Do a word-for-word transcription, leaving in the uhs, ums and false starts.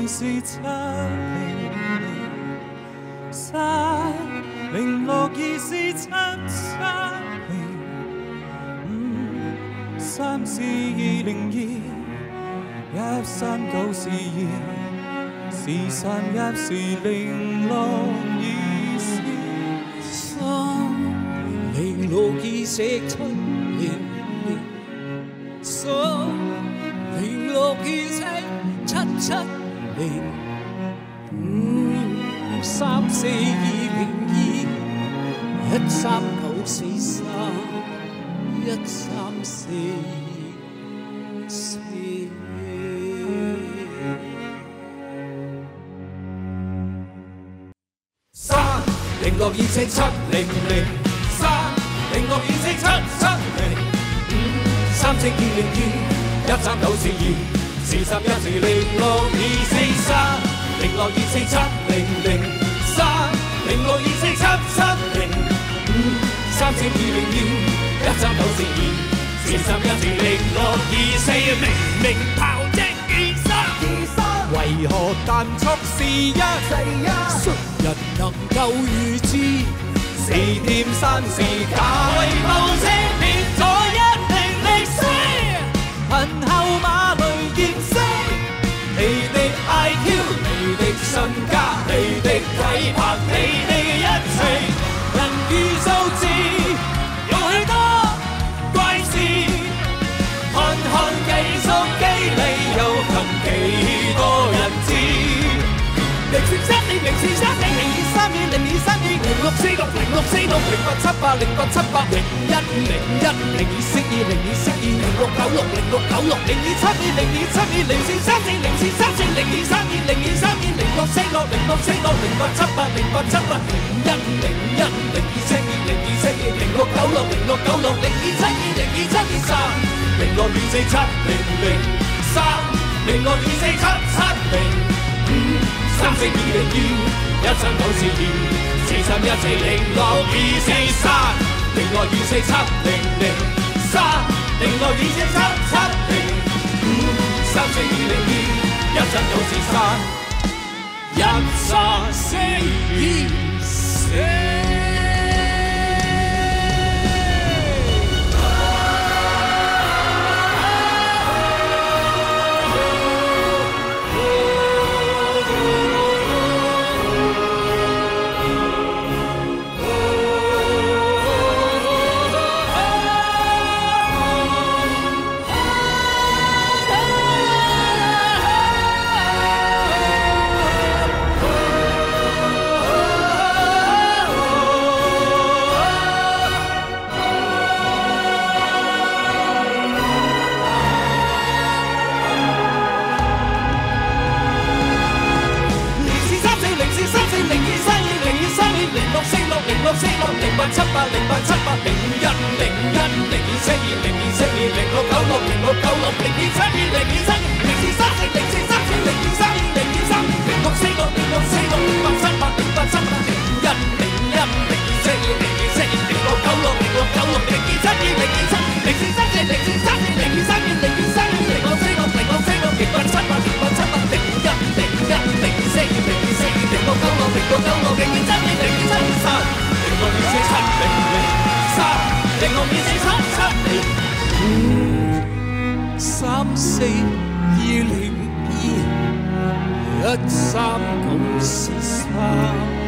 是七零零三零六二是七七零五三是二零二一三九是二是三一是零六二是三零六二是七零零三零六二是七七零五三四二零二一三九四三一三四四三零六二四七零零三零六二四七七零五三四二零二一三九四二。是三一是零六二四三零六二四七零零三零六二四七七零五三四二零二一三九四二是三一是零六二四明明炮擊二三二三為何間速是一四一誰人能夠預知是添山是假為無聲變咗一定歷史憑後馬雷劍聲你的 I Q 你的身家你的體魄你的一切人與數字有許多怪事看看計數機你又憑幾多人知零四三零零四三零零二三二零二三二零六四六零六四六零八七八零八七八零一零一零二四二零二四二零六九六零六九六零二七二零二七二零四三四零四三四零二三二零二三二零六四六零六四六零八七八零八七八零一零一零二四二零二四二零六九六零六九六零二七二零二七二三零六二四七零零三零六二四七七零五三四二零二一三九四二四三一四零六二四三零六二四七零零三零六二四七七零五三四二零二一三九四三一三四二四。六四六零八七八零八七八零一零一零二四二零二四二零六九六零六九六零二七二零二七零四三四零四三四零二三二零二三零六四六零六四六零八七八零八七八零一零一零二四二零二四二零六九六零六九六零二七二零二七零四三四零四三四零二三二零二三零六四六零六四六零八七八零八七八零一零一零二四二零二四二零六九六零六九六零二七二零二七二三零六二四七零零三零六二四七七零五三四二零二一三九四三。